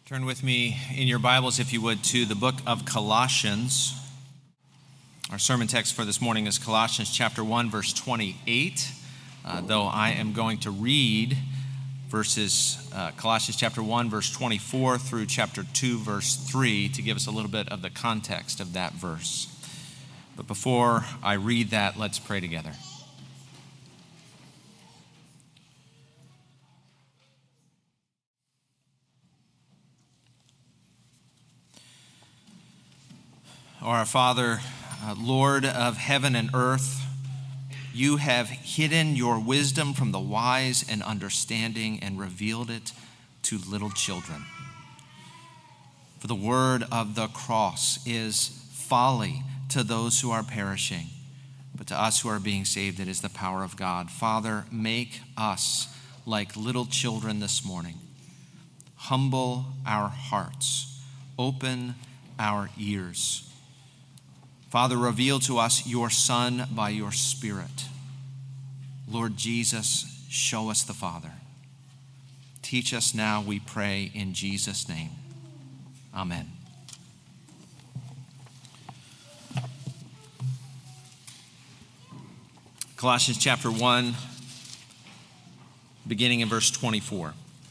Turn with me in your Bibles, if you would, to the book of Colossians. Our sermon text for this morning is Colossians chapter 1, verse 28, though I am going to read Colossians chapter 1, verse 24 through chapter 2, verse 3 to give us a little bit of the context of that verse. But before I read that, let's pray together. Our Father, Lord of heaven and earth, you have hidden your wisdom from the wise and understanding and revealed it to little children. For the word of the cross is folly to those who are perishing, but to us who are being saved, it is the power of God. Father, make us like little children this morning. Humble our hearts. Open our ears. Father, reveal to us your Son by your Spirit. Lord Jesus, show us the Father. Teach us now, we pray, in Jesus' name. Amen. Colossians chapter 1, beginning in verse 24.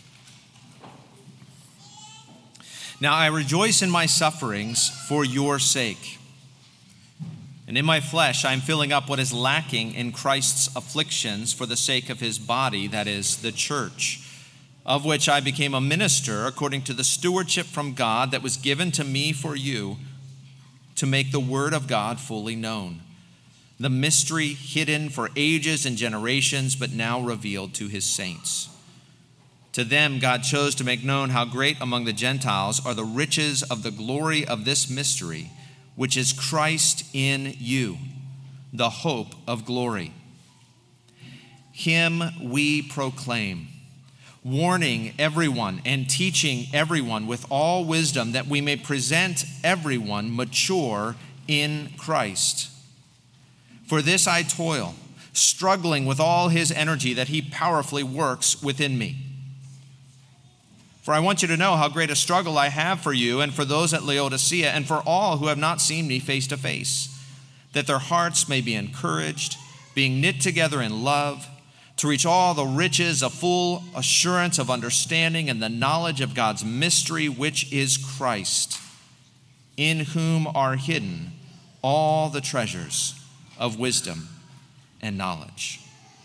Now I rejoice in my sufferings for your sake. And in my flesh, I am filling up what is lacking in Christ's afflictions for the sake of his body, that is, the church, of which I became a minister according to the stewardship from God that was given to me for you to make the word of God fully known, the mystery hidden for ages and generations, but now revealed to his saints. To them God chose to make known how great among the Gentiles are the riches of the glory of this mystery, which is Christ in you, the hope of glory. Him we proclaim, warning everyone and teaching everyone with all wisdom, that we may present everyone mature in Christ. For this I toil, struggling with all his energy that he powerfully works within me. For I want you to know how great a struggle I have for you and for those at Laodicea and for all who have not seen me face to face, that their hearts may be encouraged, being knit together in love, to reach all the riches of full assurance of understanding and the knowledge of God's mystery, which is Christ, in whom are hidden all the treasures of wisdom and knowledge.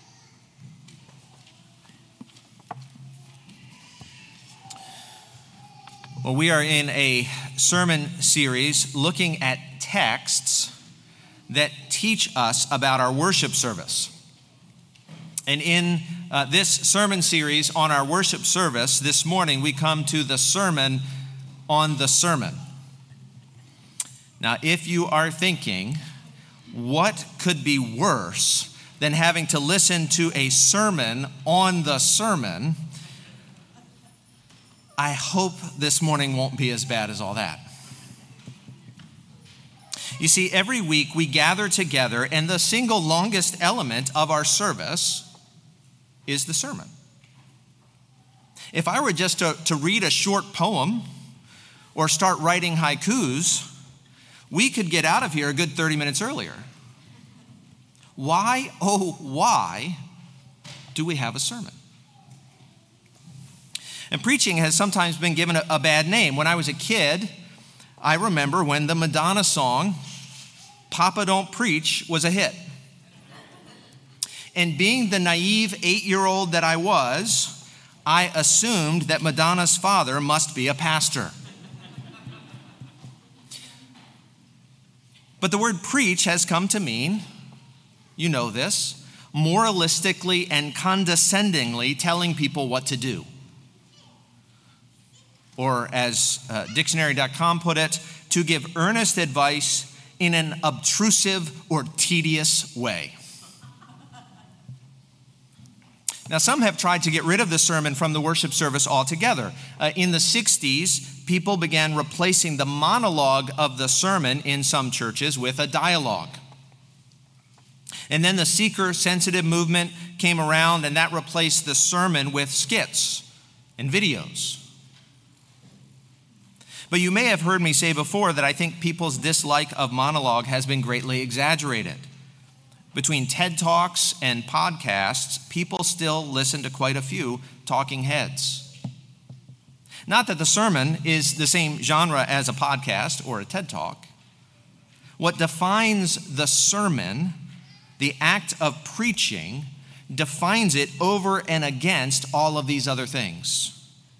Well, we are in a sermon series looking at texts that teach us about our worship service. And in this sermon series on our worship service, this morning we come to the sermon on the sermon. Now, if you are thinking, what could be worse than having to listen to a sermon on the sermon? I hope this morning won't be as bad as all that. You see, every week we gather together, and the single longest element of our service is the sermon. If I were just to read a short poem or start writing haikus, we could get out of here a good 30 minutes earlier. Why, oh, why do we have a sermon? And preaching has sometimes been given a bad name. When I was a kid, I remember when the Madonna song, Papa Don't Preach, was a hit. And being the naive 8-year-old that I was, I assumed that Madonna's father must be a pastor. But the word preach has come to mean, you know this, moralistically and condescendingly telling people what to do. Or as dictionary.com put it, to give earnest advice in an obtrusive or tedious way. Now, some have tried to get rid of the sermon from the worship service altogether. In the 60s, people began replacing the monologue of the sermon in some churches with a dialogue. And then the seeker-sensitive movement came around, and that replaced the sermon with skits and videos. But you may have heard me say before that I think people's dislike of monologue has been greatly exaggerated. Between TED Talks and podcasts, people still listen to quite a few talking heads. Not that the sermon is the same genre as a podcast or a TED Talk. What defines the sermon, the act of preaching, defines it over and against all of these other things.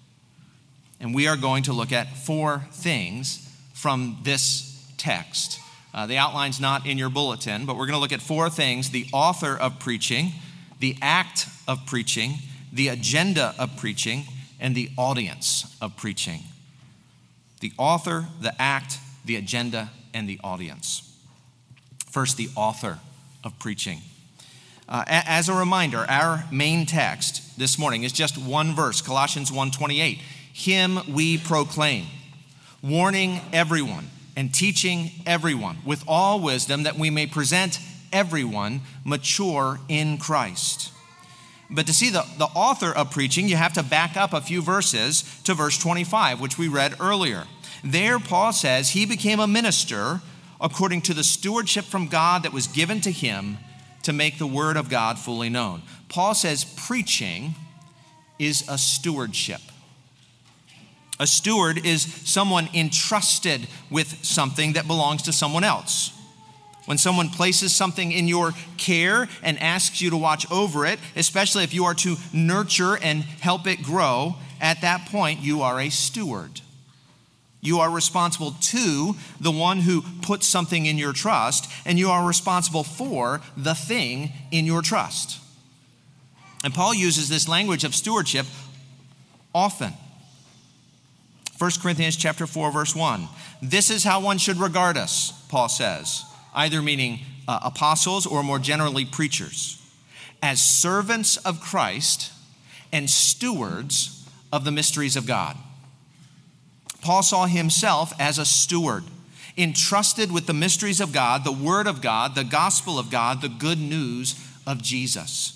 And we are going to look at 4 things from this text. The outline's not in your bulletin, but we're going to look at 4 things: the author of preaching, the act of preaching, the agenda of preaching, and the audience of preaching. The author, the act, the agenda, and the audience. First, the author of preaching. As a reminder, our main text this morning is just one verse, Colossians 1:28. Him we proclaim, warning everyone and teaching everyone with all wisdom, that we may present everyone mature in Christ. But to see the author of preaching, you have to back up a few verses to verse 25, which we read earlier. There, Paul says, he became a minister according to the stewardship from God that was given to him to make the word of God fully known. Paul says preaching is a stewardship. A steward is someone entrusted with something that belongs to someone else. When someone places something in your care and asks you to watch over it, especially if you are to nurture and help it grow, at that point you are a steward. You are responsible to the one who puts something in your trust, and you are responsible for the thing in your trust. And Paul uses this language of stewardship often. 1 Corinthians chapter 4, verse 1. This is how one should regard us, Paul says, either meaning apostles or more generally preachers, as servants of Christ and stewards of the mysteries of God. Paul saw himself as a steward, entrusted with the mysteries of God, the word of God, the gospel of God, the good news of Jesus.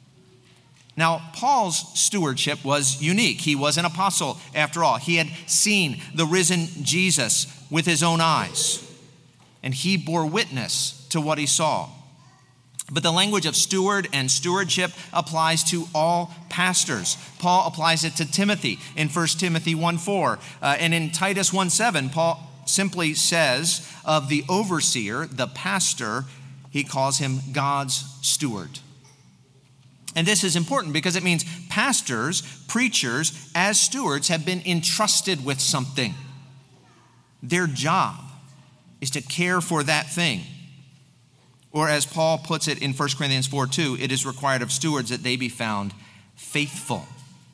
Now, Paul's stewardship was unique. He was an apostle, after all. He had seen the risen Jesus with his own eyes, and he bore witness to what he saw. But the language of steward and stewardship applies to all pastors. Paul applies it to Timothy in 1 Timothy 1:4. And in Titus 1:7, Paul simply says of the overseer, the pastor, he calls him God's steward. And this is important because it means pastors, preachers, as stewards have been entrusted with something. Their job is to care for that thing. Or as Paul puts it in 1 Corinthians 4:2, it is required of stewards that they be found faithful.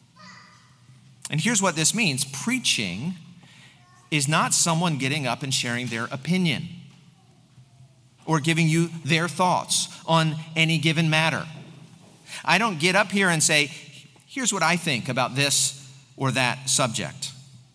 And here's what this means. Preaching is not someone getting up and sharing their opinion or giving you their thoughts on any given matter. I don't get up here and say, here's what I think about this or that subject.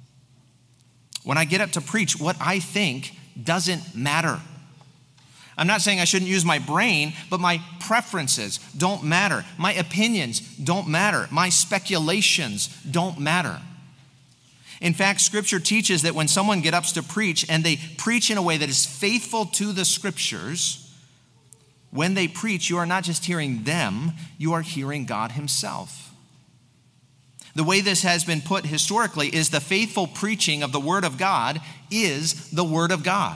When I get up to preach, what I think doesn't matter. I'm not saying I shouldn't use my brain, but my preferences don't matter. My opinions don't matter. My speculations don't matter. In fact, Scripture teaches that when someone gets up to preach and they preach in a way that is faithful to the Scriptures, when they preach, you are not just hearing them, you are hearing God himself. The way this has been put historically is the faithful preaching of the Word of God is the Word of God.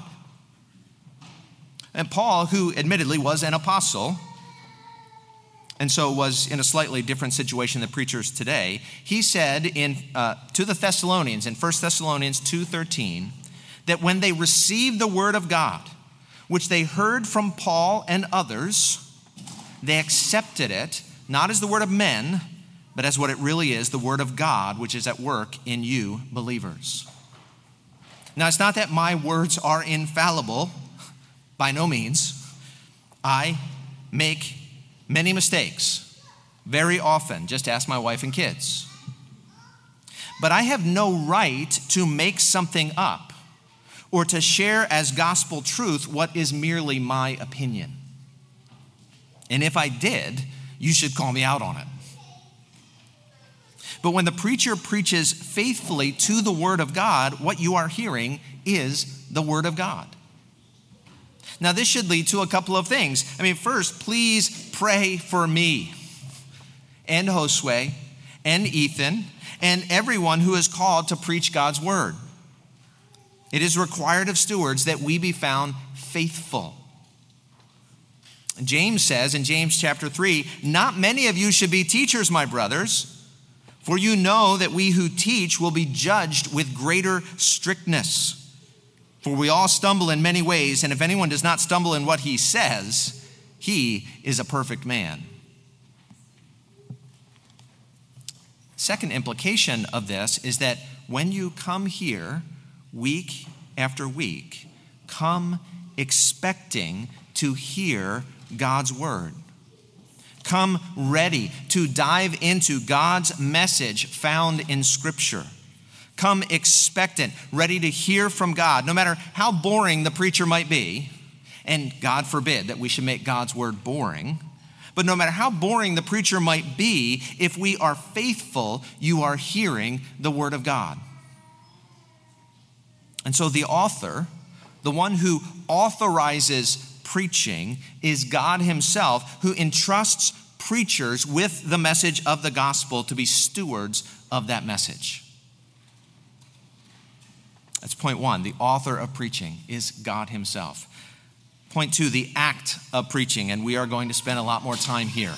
And Paul, who admittedly was an apostle, and so was in a slightly different situation than preachers today, he said to the Thessalonians in 1 Thessalonians 2:13 that when they received the Word of God, which they heard from Paul and others, they accepted it, not as the word of men, but as what it really is, the Word of God, which is at work in you believers. Now, it's not that my words are infallible, by no means. I make many mistakes, very often. Just ask my wife and kids. But I have no right to make something up or to share as gospel truth what is merely my opinion. And if I did, you should call me out on it. But when the preacher preaches faithfully to the word of God, what you are hearing is the word of God. Now, this should lead to a couple of things. First, please pray for me and Josue and Ethan and everyone who is called to preach God's word. It is required of stewards that we be found faithful. James says in James chapter 3, "Not many of you should be teachers, my brothers, for you know that we who teach will be judged with greater strictness. For we all stumble in many ways, and if anyone does not stumble in what he says, he is a perfect man." Second implication of this is that when you come here week after week, come expecting to hear God's word. Come ready to dive into God's message found in Scripture. Come expectant, ready to hear from God, no matter how boring the preacher might be. And God forbid that we should make God's word boring. But no matter how boring the preacher might be, if we are faithful, you are hearing the word of God. And so the author, the one who authorizes preaching, is God himself, who entrusts preachers with the message of the gospel to be stewards of that message. That's point one. The author of preaching is God himself. Point two, the act of preaching, and we are going to spend a lot more time here.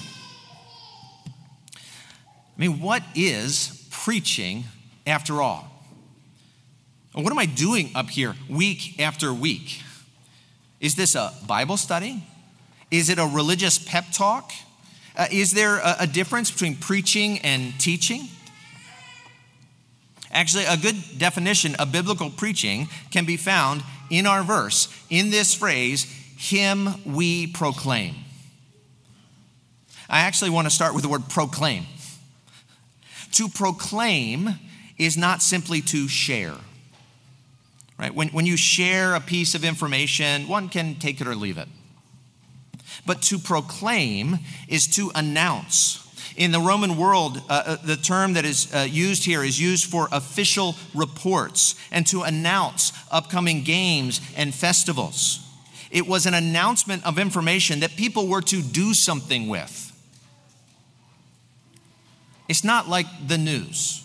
What is preaching after all? What am I doing up here week after week? Is this a Bible study? Is it a religious pep talk? Is there a difference between preaching and teaching? Actually, a good definition of biblical preaching can be found in our verse, in this phrase, "Him we proclaim." I actually want to start with the word proclaim. To proclaim is not simply to share. Right? When you share a piece of information, one can take it or leave it. But to proclaim is to announce. In the Roman world, the term that is used here is used for official reports and to announce upcoming games and festivals. It was an announcement of information that people were to do something with. It's not like the news.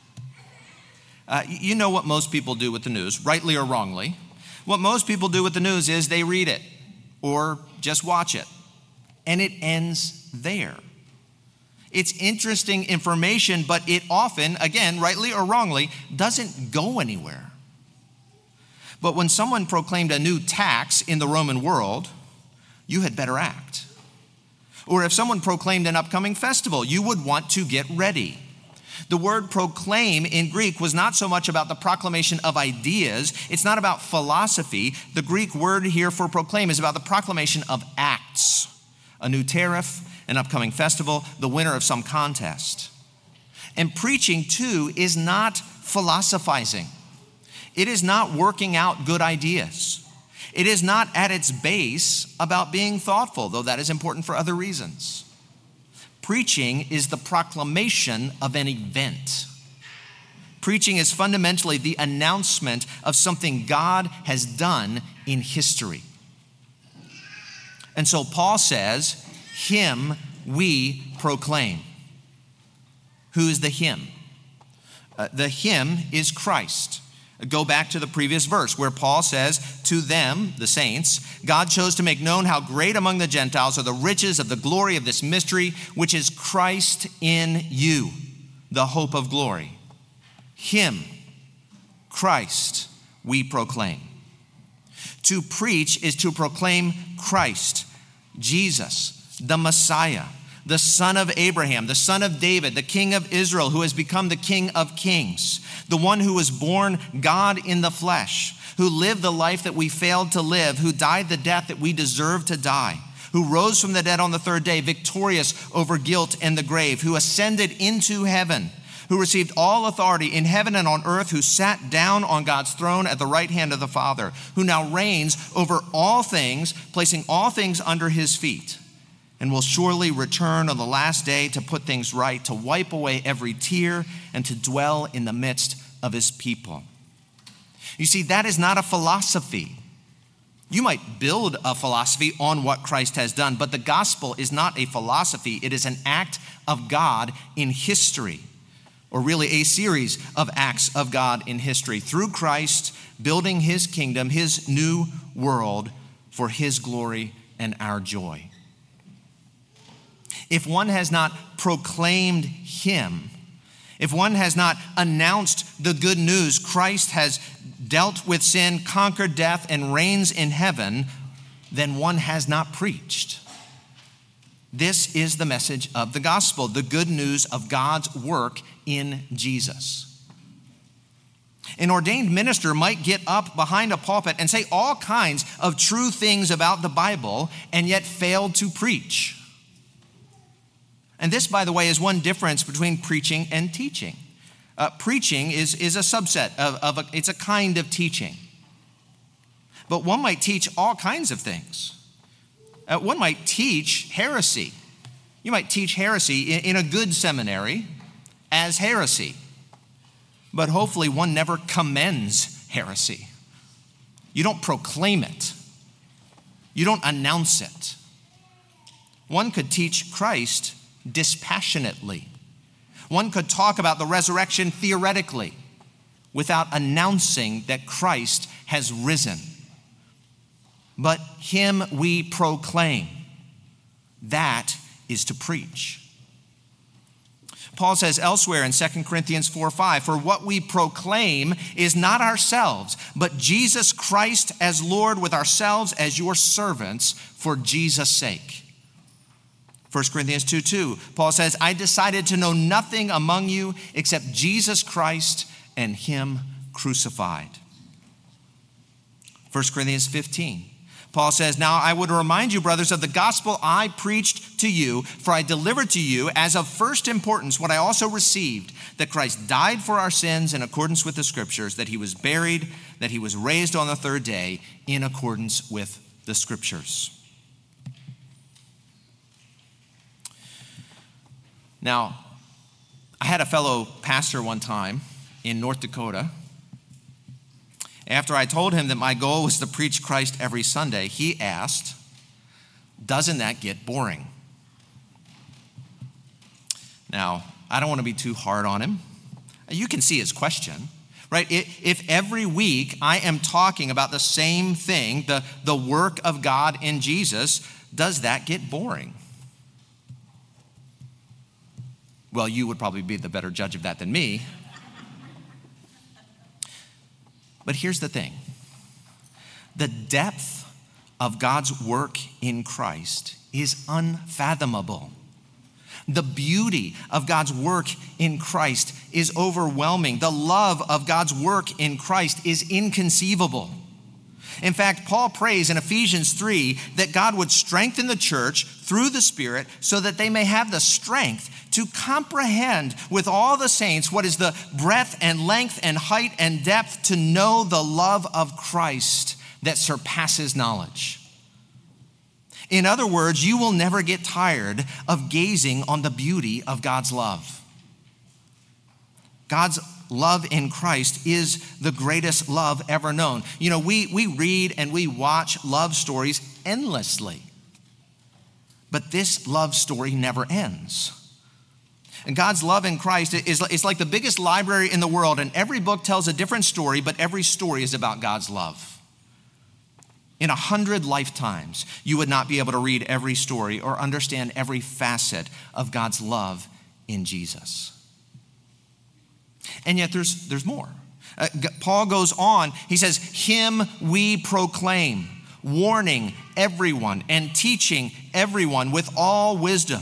You know what most people do with the news, rightly or wrongly. What most people do with the news is they read it or just watch it, and it ends there. It's interesting information, but it often, again, rightly or wrongly, doesn't go anywhere. But when someone proclaimed a new tax in the Roman world, you had better act. Or if someone proclaimed an upcoming festival, you would want to get ready. The word proclaim in Greek was not so much about the proclamation of ideas. It's not about philosophy. The Greek word here for proclaim is about the proclamation of acts. A new tariff, an upcoming festival, the winner of some contest. And preaching, too, is not philosophizing. It is not working out good ideas. It is not at its base about being thoughtful, though that is important for other reasons. Preaching is the proclamation of an event. Preaching is fundamentally the announcement of something God has done in history. And so Paul says, "Him we proclaim." Who is the him? The him is Christ. Go back to the previous verse where Paul says, "To them," the saints, "God chose to make known how great among the Gentiles are the riches of the glory of this mystery, which is Christ in you, the hope of glory." Him, Christ, we proclaim. To preach is to proclaim Christ, Jesus, the Messiah, the son of Abraham, the son of David, the king of Israel, who has become the King of Kings, the one who was born God in the flesh, who lived the life that we failed to live, who died the death that we deserved to die, who rose from the dead on the third day, victorious over guilt and the grave, who ascended into heaven, who received all authority in heaven and on earth, who sat down on God's throne at the right hand of the Father, who now reigns over all things, placing all things under his feet. and will surely return on the last day to put things right, to wipe away every tear, and to dwell in the midst of his people. You see, that is not a philosophy. You might build a philosophy on what Christ has done, but the gospel is not a philosophy. It is an act of God in history, or really a series of acts of God in history, through Christ building his kingdom, his new world, for his glory and our joy. If one has not proclaimed him, if one has not announced the good news, Christ has dealt with sin, conquered death, and reigns in heaven, then one has not preached. This is the message of the gospel, the good news of God's work in Jesus. An ordained minister might get up behind a pulpit and say all kinds of true things about the Bible and yet fail to preach. And this, by the way, is one difference between preaching and teaching. Preaching is a subset it's a kind of teaching. But one might teach all kinds of things. One might teach heresy. You might teach heresy in a good seminary as heresy. But hopefully one never commends heresy. You don't proclaim it. You don't announce it. One could teach Christ dispassionately. One could talk about the resurrection theoretically without announcing that Christ has risen. But him we proclaim. That is to preach. Paul says elsewhere in 2 Corinthians 4:5, for what we proclaim is not ourselves, but Jesus Christ as Lord, with ourselves as your servants for Jesus' sake. 1 Corinthians 2:2, Paul says, I decided to know nothing among you except Jesus Christ and him crucified. 1 Corinthians 15, Paul says, now I would remind you, brothers, of the gospel I preached to you, for I delivered to you as of first importance what I also received, that Christ died for our sins in accordance with the scriptures, that he was buried, that he was raised on the third day in accordance with the scriptures. Now, I had a fellow pastor one time in North Dakota. After I told him that my goal was to preach Christ every Sunday, he asked, doesn't that get boring? Now, I don't want to be too hard on him. You can see his question, right? If every week I am talking about the same thing, the work of God in Jesus, does that get boring? Well, you would probably be the better judge of that than me. But here's the thing. The depth of God's work in Christ is unfathomable. The beauty of God's work in Christ is overwhelming. The love of God's work in Christ is inconceivable. In fact, Paul prays in Ephesians 3 that God would strengthen the church through the Spirit so that they may have the strength to comprehend with all the saints what is the breadth and length and height and depth, to know the love of Christ that surpasses knowledge. In other words, you will never get tired of gazing on the beauty of God's love. God's love in Christ is the greatest love ever known. You know, we read and we watch love stories endlessly. But this love story never ends. And God's love in Christ is like the biggest library in the world, and every book tells a different story, but every story is about God's love. In 100 lifetimes, you would not be able to read every story or understand every facet of God's love in Jesus. And yet there's more. Paul goes on, he says, him we proclaim, warning everyone and teaching everyone with all wisdom.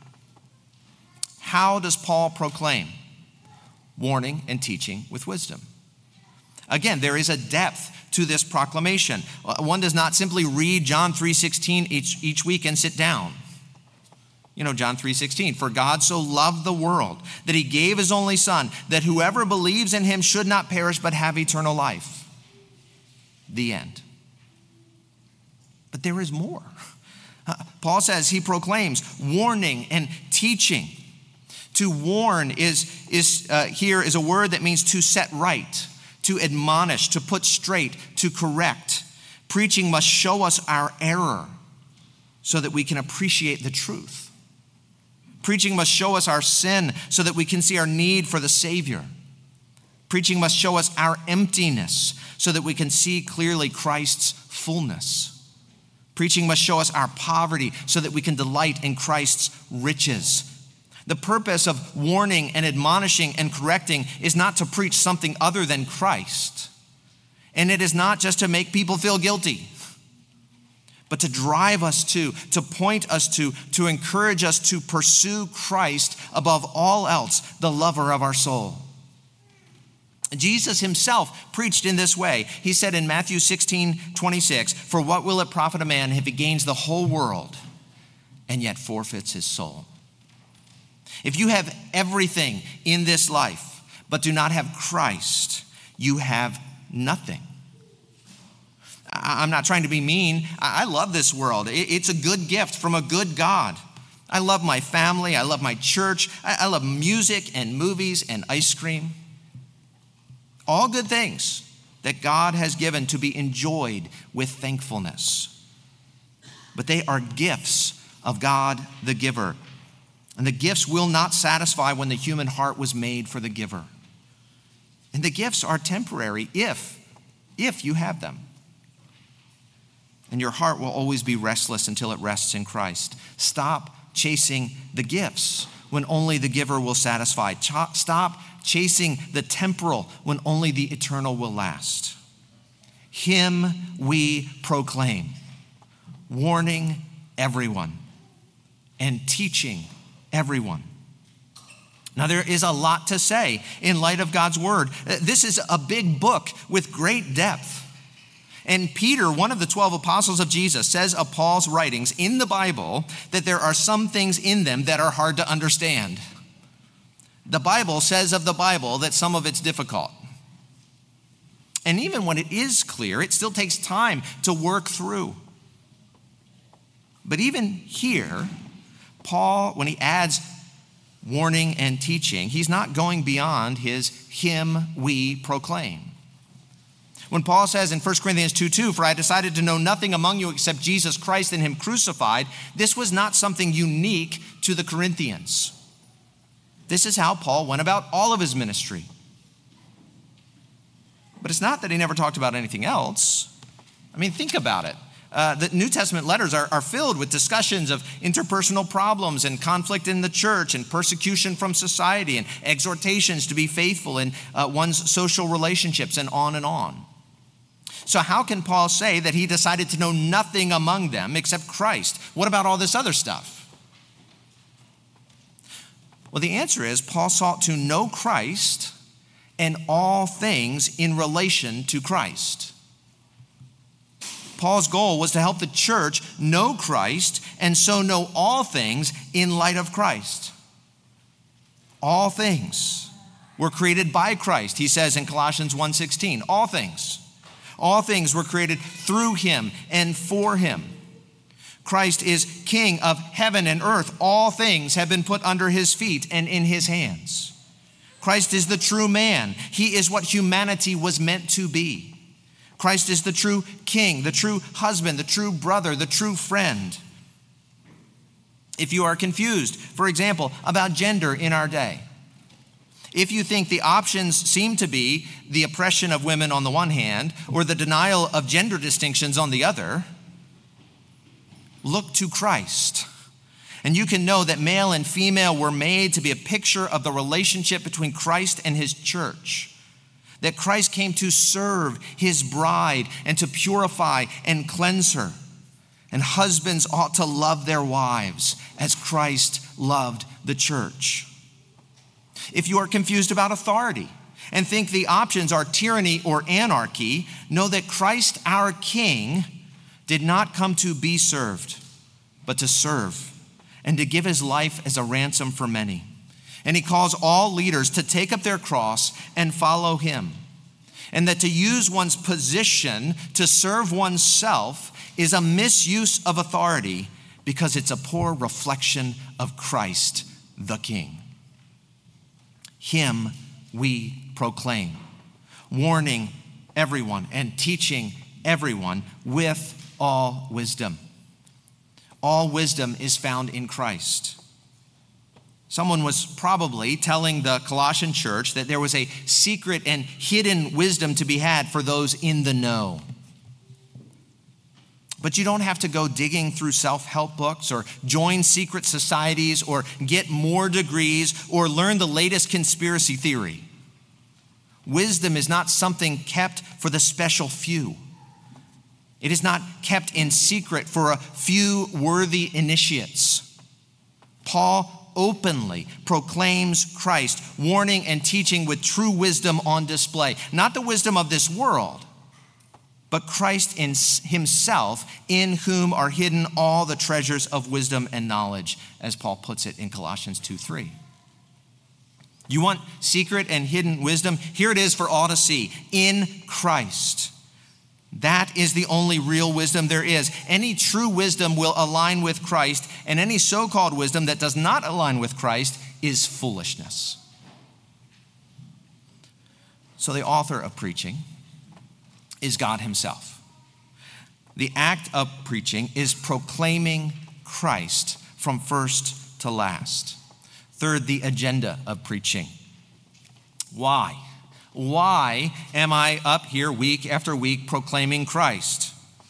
How does Paul proclaim? Warning and teaching with wisdom. Again, there is a depth to this proclamation. One does not simply read John 3:16 each week and sit down. You know, John 3:16, for God so loved the world that he gave his only son, that whoever believes in him should not perish but have eternal life. The end. But there is more. Paul says he proclaims warning and teaching. To warn is a word that means to set right, to admonish, to put straight, to correct. Preaching must show us our error so that we can appreciate the truth. Preaching must show us our sin so that we can see our need for the Savior. Preaching must show us our emptiness so that we can see clearly Christ's fullness. Preaching must show us our poverty so that we can delight in Christ's riches. The purpose of warning and admonishing and correcting is not to preach something other than Christ. And it is not just to make people feel guilty, but to drive us to point us to encourage us to pursue Christ above all else, the lover of our soul. Jesus himself preached in this way. He said in Matthew 16:26, "For what will it profit a man if he gains the whole world and yet forfeits his soul?" If you have everything in this life but do not have Christ, you have nothing. I'm not trying to be mean. I love this world. It's a good gift from a good God. I love my family. I love my church. I love music and movies and ice cream. All good things that God has given to be enjoyed with thankfulness. But they are gifts of God the giver. And the gifts will not satisfy when the human heart was made for the giver. And the gifts are temporary if you have them. And your heart will always be restless until it rests in Christ. Stop chasing the gifts when only the giver will satisfy. Stop chasing the temporal when only the eternal will last. Him we proclaim, warning everyone and teaching everyone. Now, there is a lot to say in light of God's word. This is a big book with great depth. And Peter, one of the 12 apostles of Jesus, says of Paul's writings in the Bible that there are some things in them that are hard to understand. The Bible says of the Bible that some of it's difficult. And even when it is clear, it still takes time to work through. But even here, Paul, when he adds warning and teaching, he's not going beyond him we proclaim. When Paul says in 1 Corinthians 2:2, "For I decided to know nothing among you except Jesus Christ and him crucified," this was not something unique to the Corinthians. This is how Paul went about all of his ministry. But it's not that he never talked about anything else. I mean, think about it. The New Testament letters are filled with discussions of interpersonal problems and conflict in the church and persecution from society and exhortations to be faithful in one's social relationships and on and on. So how can Paul say that he decided to know nothing among them except Christ? What about all this other stuff? Well, the answer is Paul sought to know Christ and all things in relation to Christ. Paul's goal was to help the church know Christ and so know all things in light of Christ. All things were created by Christ, he says in Colossians 1:16. All things. All things were created through him and for him. Christ is King of heaven and earth. All things have been put under his feet and in his hands. Christ is the true man. He is what humanity was meant to be. Christ is the true king, the true husband, the true brother, the true friend. If you are confused, for example, about gender in our day, if you think the options seem to be the oppression of women on the one hand or the denial of gender distinctions on the other, look to Christ. And you can know that male and female were made to be a picture of the relationship between Christ and his church. That Christ came to serve his bride and to purify and cleanse her. And husbands ought to love their wives as Christ loved the church. If you are confused about authority and think the options are tyranny or anarchy, know that Christ, our King, did not come to be served, but to serve and to give his life as a ransom for many. And he calls all leaders to take up their cross and follow him. And that to use one's position to serve oneself is a misuse of authority because it's a poor reflection of Christ, the King. Him we proclaim, warning everyone and teaching everyone with all wisdom. All wisdom is found in Christ. Someone was probably telling the Colossian church that there was a secret and hidden wisdom to be had for those in the know. But you don't have to go digging through self-help books or join secret societies or get more degrees or learn the latest conspiracy theory. Wisdom is not something kept for the special few. It is not kept in secret for a few worthy initiates. Paul openly proclaims Christ, warning and teaching with true wisdom on display. Not the wisdom of this world, but Christ in himself, in whom are hidden all the treasures of wisdom and knowledge, as Paul puts it in Colossians 2:3. You want secret and hidden wisdom? Here it is for all to see, in Christ. That is the only real wisdom there is. Any true wisdom will align with Christ, and any so-called wisdom that does not align with Christ is foolishness. So the author of preaching is God himself. The act of preaching is proclaiming Christ from first to last. Third, the agenda of preaching. Why? Why am I up here week after week proclaiming Christ?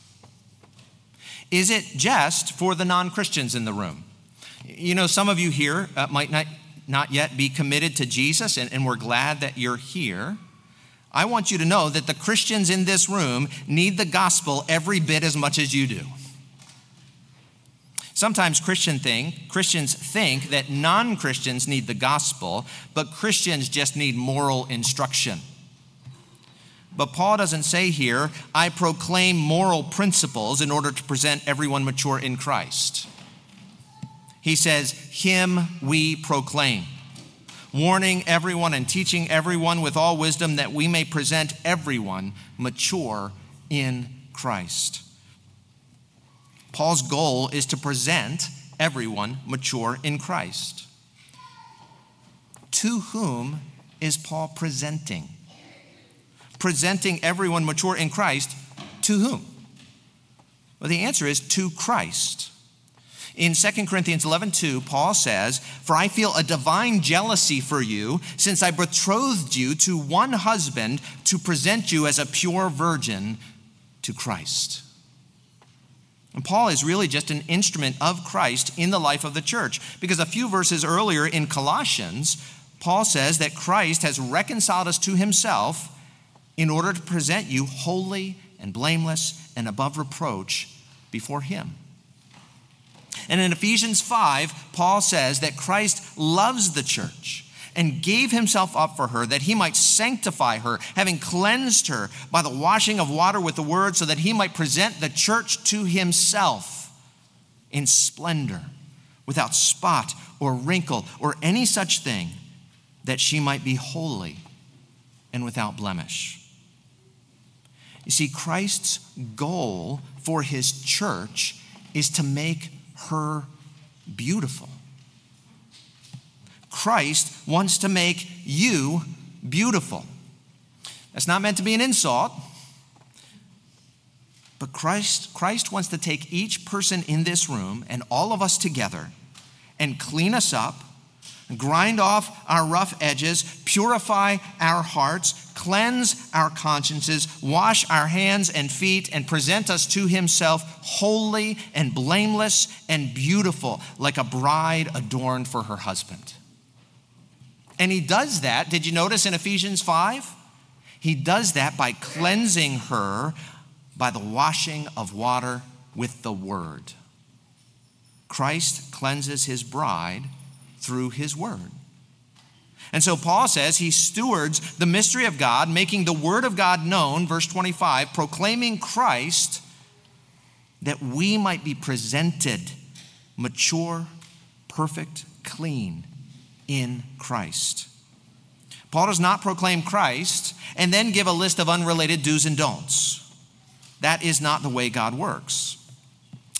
Is it just for the non-Christians in the room? You know, some of you here might not yet be committed to Jesus, and we're glad that you're here. I want you to know that the Christians in this room need the gospel every bit as much as you do. Sometimes Christians think that non-Christians need the gospel, but Christians just need moral instruction. But Paul doesn't say here, I proclaim moral principles in order to present everyone mature in Christ. He says, him we proclaim, warning everyone and teaching everyone with all wisdom that we may present everyone mature in Christ. Paul's goal is to present everyone mature in Christ. To whom is Paul presenting? Presenting everyone mature in Christ, to whom? Well, the answer is to Christ. In 2 Corinthians 11:2, Paul says, "For I feel a divine jealousy for you, since I betrothed you to one husband to present you as a pure virgin to Christ." And Paul is really just an instrument of Christ in the life of the church, because a few verses earlier in Colossians, Paul says that Christ has reconciled us to himself in order to present you holy and blameless and above reproach before him. And in Ephesians 5, Paul says that Christ loves the church and gave himself up for her, that he might sanctify her, having cleansed her by the washing of water with the word, so that he might present the church to himself in splendor, without spot or wrinkle or any such thing, that she might be holy and without blemish. You see, Christ's goal for his church is to make her beautiful. Christ wants to make you beautiful. That's not meant to be an insult, but Christ wants to take each person in this room and all of us together and clean us up, grind off our rough edges, purify our hearts, cleanse our consciences, wash our hands and feet, and present us to himself holy and blameless and beautiful, like a bride adorned for her husband. And he does that, did you notice in Ephesians 5? He does that by cleansing her by the washing of water with the word. Christ cleanses his bride through his word. And so Paul says he stewards the mystery of God, making the word of God known, verse 25, proclaiming Christ, that we might be presented mature, perfect, clean in Christ. Paul does not proclaim Christ and then give a list of unrelated do's and don'ts. That is not the way God works.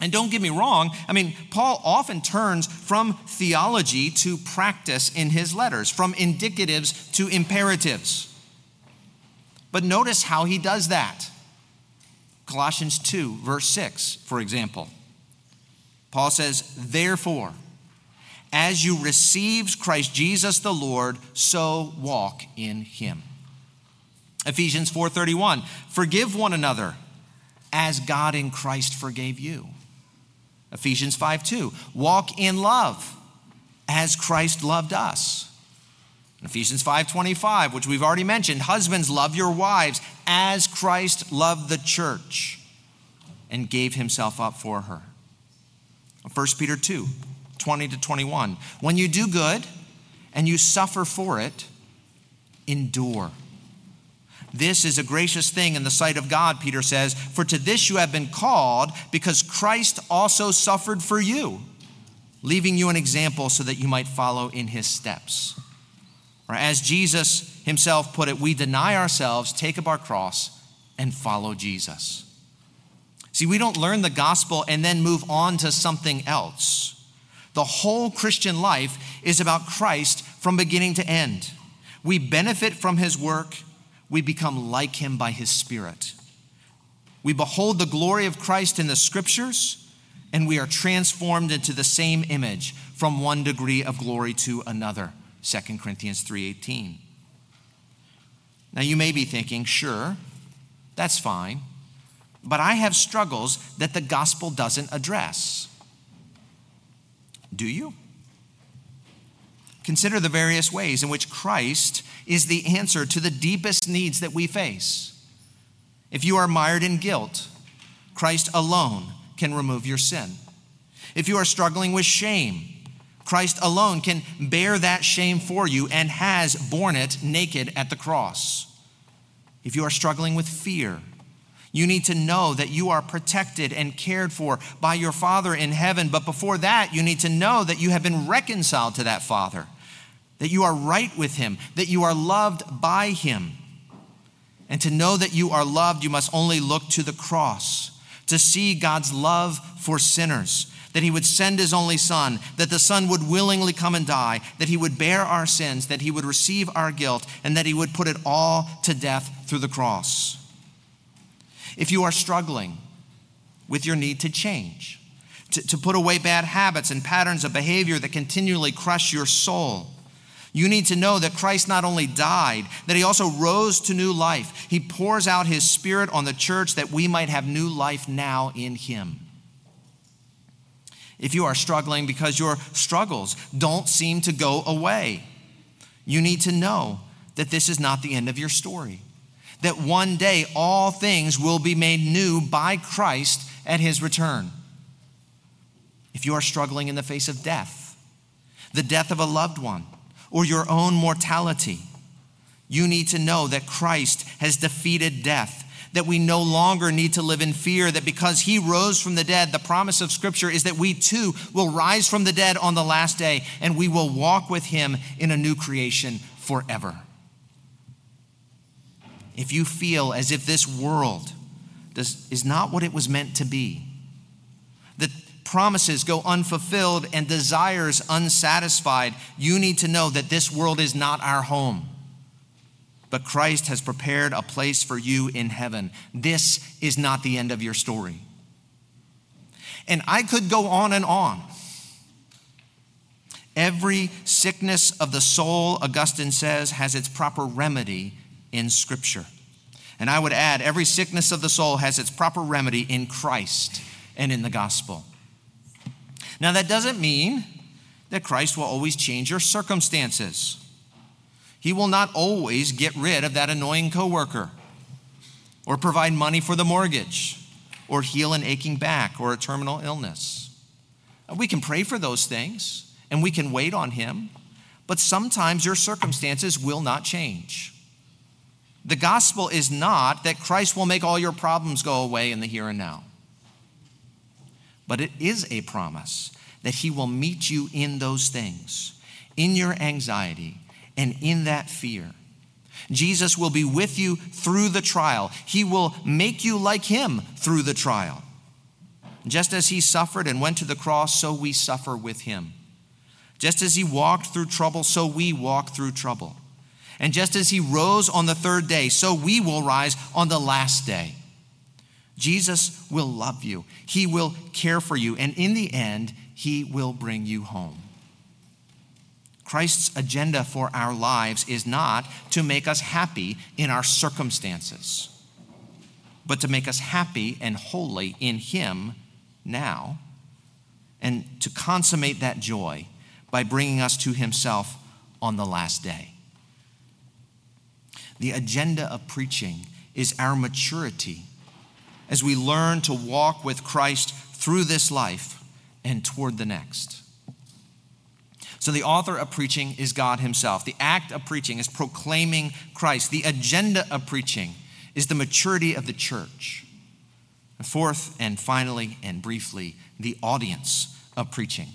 And don't get me wrong, Paul often turns from theology to practice in his letters, from indicatives to imperatives. But notice how he does that. Colossians 2, verse 6, for example. Paul says, therefore, as you received Christ Jesus the Lord, so walk in him. Ephesians 4:31, forgive one another as God in Christ forgave you. Ephesians 5:2, walk in love as Christ loved us. Ephesians 5:25, which we've already mentioned, husbands, love your wives as Christ loved the church and gave himself up for her. 1 Peter 2:20-21, when you do good and you suffer for it, endure. This is a gracious thing in the sight of God, Peter says, for to this you have been called, because Christ also suffered for you, leaving you an example so that you might follow in his steps. Or as Jesus himself put it, we deny ourselves, take up our cross, and follow Jesus. See, we don't learn the gospel and then move on to something else. The whole Christian life is about Christ from beginning to end. We benefit from his work. We become like him by his Spirit. We behold the glory of Christ in the scriptures, and we are transformed into the same image from one degree of glory to another. 2 Corinthians 3:18. Now you may be thinking, sure, that's fine, but I have struggles that the gospel doesn't address. Do you? Consider the various ways in which Christ is the answer to the deepest needs that we face. If you are mired in guilt, Christ alone can remove your sin. If you are struggling with shame, Christ alone can bear that shame for you and has borne it naked at the cross. If you are struggling with fear, you need to know that you are protected and cared for by your Father in heaven. But before that, you need to know that you have been reconciled to that Father, that you are right with him, that you are loved by him. And to know that you are loved, you must only look to the cross to see God's love for sinners, that he would send his only Son, that the Son would willingly come and die, that he would bear our sins, that he would receive our guilt, and that he would put it all to death through the cross. If you are struggling with your need to change, to put away bad habits and patterns of behavior that continually crush your soul, you need to know that Christ not only died, that he also rose to new life. He pours out his Spirit on the church that we might have new life now in him. If you are struggling because your struggles don't seem to go away, you need to know that this is not the end of your story. That one day all things will be made new by Christ at his return. If you are struggling in the face of death, the death of a loved one, or your own mortality, you need to know that Christ has defeated death, that we no longer need to live in fear, that because he rose from the dead, the promise of Scripture is that we too will rise from the dead on the last day, and we will walk with him in a new creation forever. If you feel as if this world is not what it was meant to be, that promises go unfulfilled and desires unsatisfied, you need to know that this world is not our home. But Christ has prepared a place for you in heaven. This is not the end of your story. And I could go on and on. Every sickness of the soul, Augustine says, has its proper remedy in Scripture. And I would add, every sickness of the soul has its proper remedy in Christ and in the gospel. Now, that doesn't mean that Christ will always change your circumstances. He will not always get rid of that annoying coworker, or provide money for the mortgage, or heal an aching back or a terminal illness. We can pray for those things, and we can wait on him, but sometimes your circumstances will not change. The gospel is not that Christ will make all your problems go away in the here and now. But it is a promise that he will meet you in those things, in your anxiety and in that fear. Jesus will be with you through the trial. He will make you like him through the trial. Just as he suffered and went to the cross, so we suffer with him. Just as he walked through trouble, so we walk through trouble. And just as he rose on the third day, so we will rise on the last day. Jesus will love you. He will care for you. And in the end, he will bring you home. Christ's agenda for our lives is not to make us happy in our circumstances, but to make us happy and holy in him now, and to consummate that joy by bringing us to himself on the last day. The agenda of preaching is our maturity as we learn to walk with Christ through this life and toward the next. So the author of preaching is God himself. The act of preaching is proclaiming Christ. The agenda of preaching is the maturity of the church. And fourth and finally and briefly, the audience of preaching.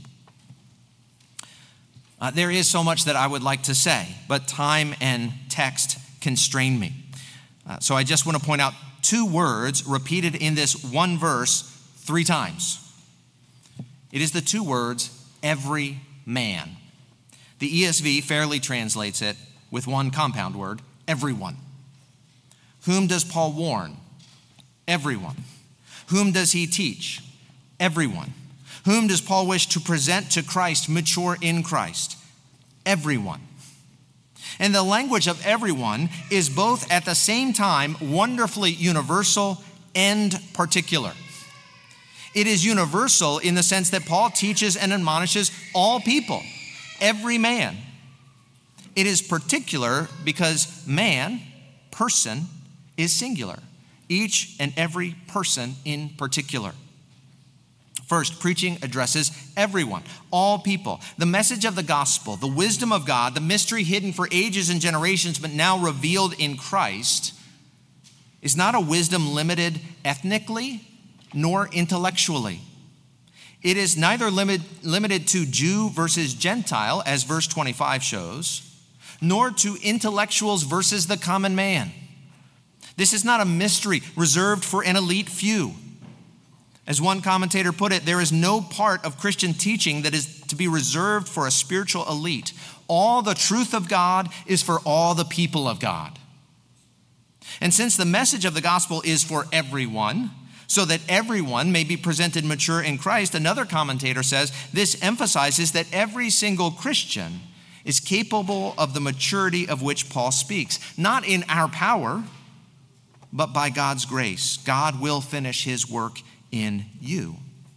There is so much that I would like to say, but time and text constrain me. So I just want to point out two words repeated in this one verse 3 times. It is the two words, every man. The ESV fairly translates it with one compound word, everyone. Whom does Paul warn? Everyone. Whom does he teach? Everyone. Whom does Paul wish to present to Christ, mature in Christ? Everyone. And the language of everyone is both at the same time wonderfully universal and particular. It is universal in the sense that Paul teaches and admonishes all people, every man. It is particular because man, person, is singular. Each and every person in particular. First, preaching addresses everyone, all people. The message of the gospel, the wisdom of God, the mystery hidden for ages and generations but now revealed in Christ, is not a wisdom limited ethnically nor intellectually. It is neither limited to Jew versus Gentile, as verse 25 shows, nor to intellectuals versus the common man. This is not a mystery reserved for an elite few. As one commentator put it, there is no part of Christian teaching that is to be reserved for a spiritual elite. All the truth of God is for all the people of God. And since the message of the gospel is for everyone, so that everyone may be presented mature in Christ, another commentator says this emphasizes that every single Christian is capable of the maturity of which Paul speaks, not in our power, but by God's grace. God will finish his work in you.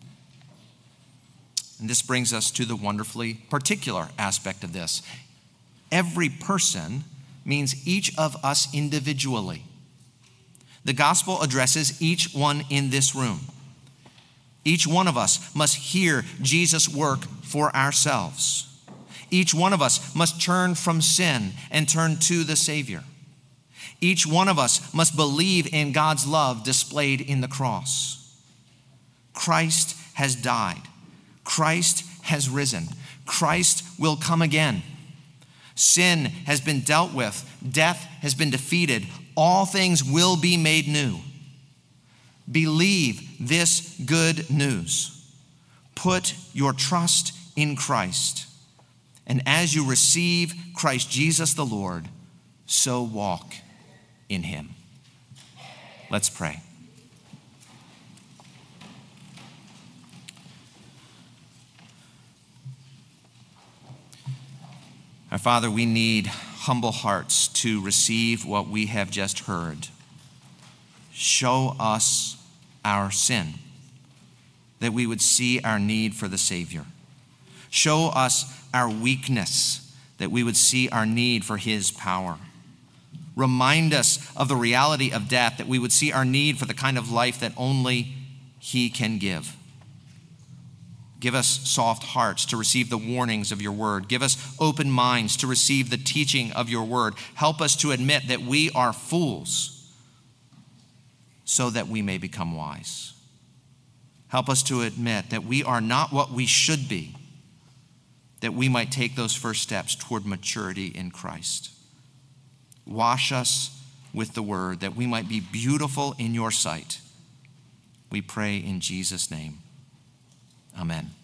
And this brings us to the wonderfully particular aspect of this. Every person means each of us individually. The gospel addresses each one in this room. Each one of us must hear Jesus' work for ourselves. Each one of us must turn from sin and turn to the Savior. Each one of us must believe in God's love displayed in the cross. Christ has died. Christ has risen. Christ will come again. Sin has been dealt with. Death has been defeated. All things will be made new. Believe this good news. Put your trust in Christ. And as you receive Christ Jesus the Lord, so walk in him. Let's pray. Our Father, we need humble hearts to receive what we have just heard. Show us our sin, that we would see our need for the Savior. Show us our weakness, that we would see our need for his power. Remind us of the reality of death, that we would see our need for the kind of life that only he can give. Give us soft hearts to receive the warnings of your word. Give us open minds to receive the teaching of your word. Help us to admit that we are fools so that we may become wise. Help us to admit that we are not what we should be, that we might take those first steps toward maturity in Christ. Wash us with the word, that we might be beautiful in your sight. We pray in Jesus' name. Amen.